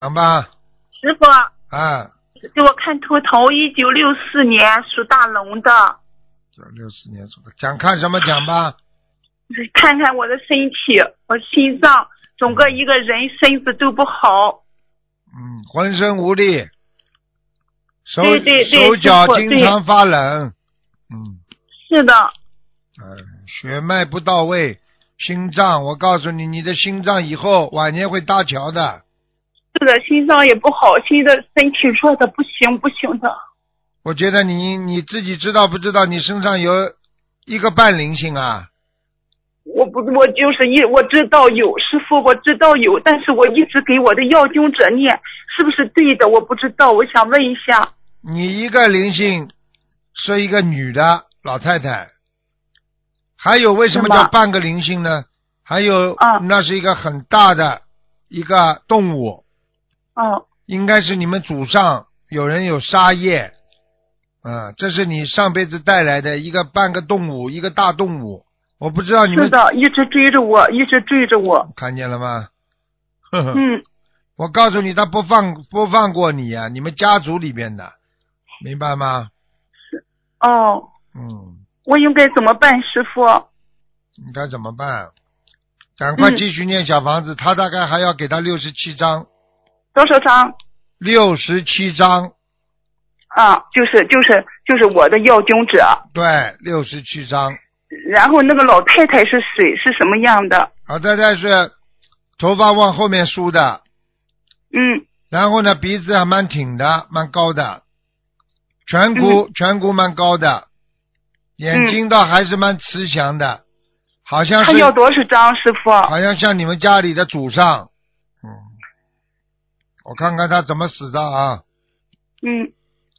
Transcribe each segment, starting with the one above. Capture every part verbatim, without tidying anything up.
讲吧。 师傅， 啊， 给我看图腾，一九六四年属大龙的， 六四年属的，讲看什么讲吧。 看看我的身体，我心脏，整个一个人身子都不好。 嗯，浑身无力，手对对对手脚师傅经常发冷。嗯， 是的， 呃，血脉不到位，心脏，我告诉你，你的心脏以后晚年会搭桥的。 是的，心脏也不好，现在身体弱的不行不行的。 我觉得你你自己知道不知道，你身上有一个半灵性啊。 我不，我就是一我知道有师傅，我知道有，但是我一直给我的要经者念，是不是对的？我不知道，我想问一下。 你一个灵性是一个女的老太太，还有为什么叫半个灵性呢？还有， 啊， 那是一个很大的一个动物。 哦， 应该是你们祖上有人有杀业，啊，这是你上辈子带来的一个半个动物，一个大动物。我不知道你们是的，一直追着我，一直追着我。 看见了吗？呵呵， 嗯， 我告诉你，他不放不放过你啊，你们家族里边的，明白吗？ 是哦。 嗯。 我应该怎么办，师傅？ 应该怎么办？赶快继续念小房子，嗯、他大概还要给他六十七章。 多少章？ 六十七章。 啊，就是就是就是我的要经者。 对，六十七章。 然后那个老太太是谁？是什么样的？ 老太太是头发往后面梳的。 嗯。 然后呢，鼻子还蛮挺的，蛮高的，颧骨、嗯、颧骨蛮高的，眼睛倒还是蛮慈祥的，嗯、好像是。 他要多少张，师傅？ 好像像你们家里的祖上。嗯。我看看他怎么死的啊。 嗯。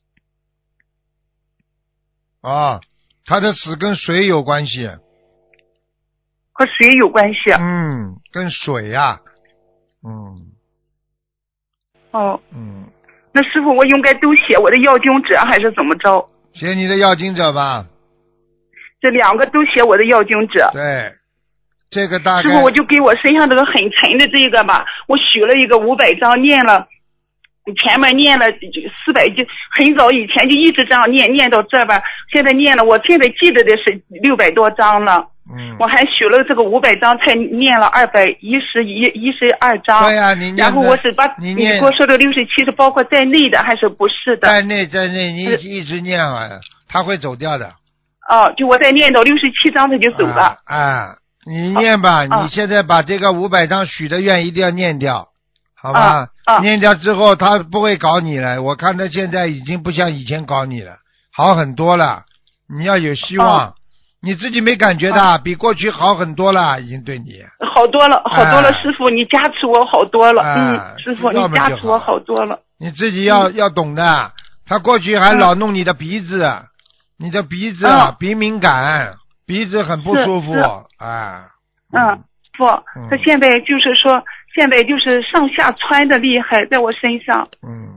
啊，他的死跟水有关系。 和水有关系？ 嗯，跟水呀、啊。嗯。 哦。 嗯。 那师傅，我应该都写我的要经者还是怎么着？ 写你的要经者吧。 这两个都写我的要经者。 对。这个大概。 师傅，我就给我身上这个很沉的这个吧，我许了一个五百张，念了。前面念了四百，就很早以前就一直这样念，念到这边，现在念了，我现在记得的是六百多章了。 嗯。 我还许了这个五百章，才念了二百一十一一十二章。 对呀、啊，你念。 然后我是把你你给我说的六十七是包括在内的还是不是的？ 在内在内，你一直念啊，他会走掉的。 哦，就我再念到六十七章他就走了。 啊，啊你念吧、 啊， 你现在把这个五百章许的愿一定要念掉。好吧、 啊啊， 念掉之后他不会搞你了，我看他现在已经不像以前搞你了，好很多了，你要有希望、啊、你自己没感觉的、啊、比过去好很多了，已经对你好多了好多了、啊、师傅你加持我好多了、啊、嗯，师傅你加持我好多了， 你自己要、嗯、要懂的，他过去还老弄你的鼻子、嗯、你的鼻子、啊、鼻敏感，鼻子很不舒服啊。 嗯，不、嗯，他现在就是说现在就是上下穿的厉害，在我身上。 嗯，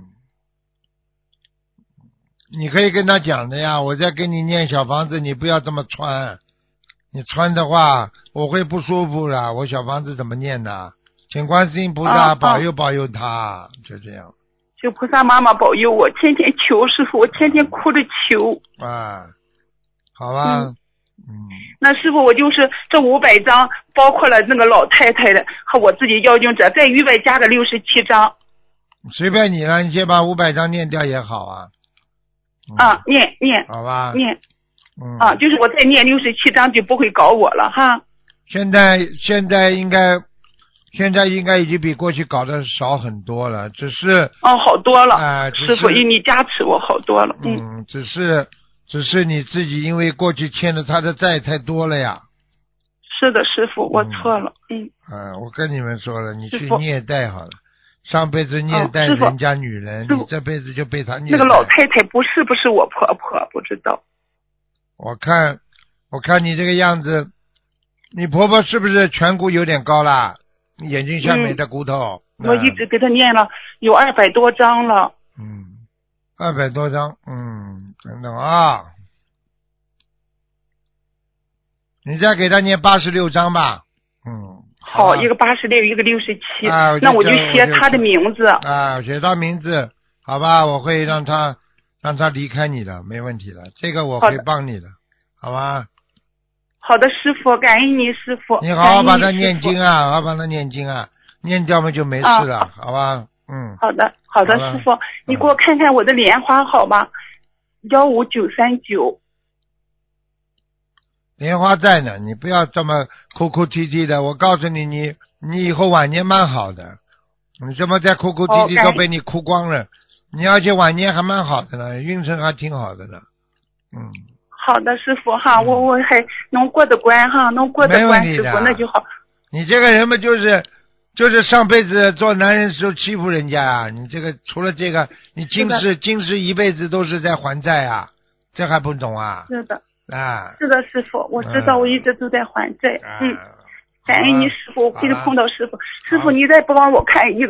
你可以跟他讲的呀，我在给你念小房子，你不要这么穿，你穿的话我会不舒服了，我小房子怎么念呢？请观世音菩萨保佑保佑他、啊、就这样。 求菩萨妈妈保佑我，天天求师傅，我天天哭着求。 啊，好吧。嗯嗯，那师傅，我就是这五百张，包括了那个老太太的和我自己要经者，在余外加的六十七张。 随便你了，你先把五百张念掉也好啊。 嗯、啊，念念， 好吧， 念， 嗯， 啊，就是我再念六十七张就不会搞我了哈。 现在现在应该，现在应该已经比过去搞得少很多了，只是哦，好多了， 啊、呃， 师傅因你加持我好多了，嗯， 嗯只是。只是你自己因为过去欠的他的债太多了呀。 是的，师傅，我错了。嗯。 啊、呃，我跟你们说了，你去虐待好了。上辈子虐待哦、 人家女人，你这辈子就被他虐待。 那个老太太不是不是我婆婆，不知道。 我看，我看你这个样子，你婆婆是不是颧骨有点高啦？眼睛下面的骨头。 嗯、我一直给她念了有二百多张了。 嗯。二百多张，嗯，等等啊，你再给他念八十六张吧，嗯， 好， 啊一个八十六，一个六十七， 啊我就那我就叫我就写他的名字。 啊，写他名字，好吧，我会让他让他离开你的，没问题的，这个我会好的帮你的，好吧？ 好的，师傅，感恩你，师傅。 你好好把它感恩你念经啊，好好把它念经啊，念掉嘛就没事了， 啊好吧？嗯， 好的，好的， 好了师傅，你给我看看我的莲花好吗？幺五九三九。 莲花在呢，你不要这么哭哭啼啼的。我告诉你，你你以后晚年蛮好的，你这么再哭哭啼啼哦感都被你哭光了。你而且晚年还蛮好的呢，运程还挺好的呢。嗯， 好的，师傅哈， 嗯我我还能过得关哈，能过得没问关，师题的傅那就好。 你这个人嘛，就是就是上辈子做男人时候欺负人家啊。你这个除了这个，你今是世今世一辈子都是在还债啊，这还不懂啊？ 是的， 啊， 是的，师傅，我知道， 嗯我一直都在还债。 啊嗯，感恩你，师傅，我可以好了碰到师傅。师好傅，你再帮我看一个。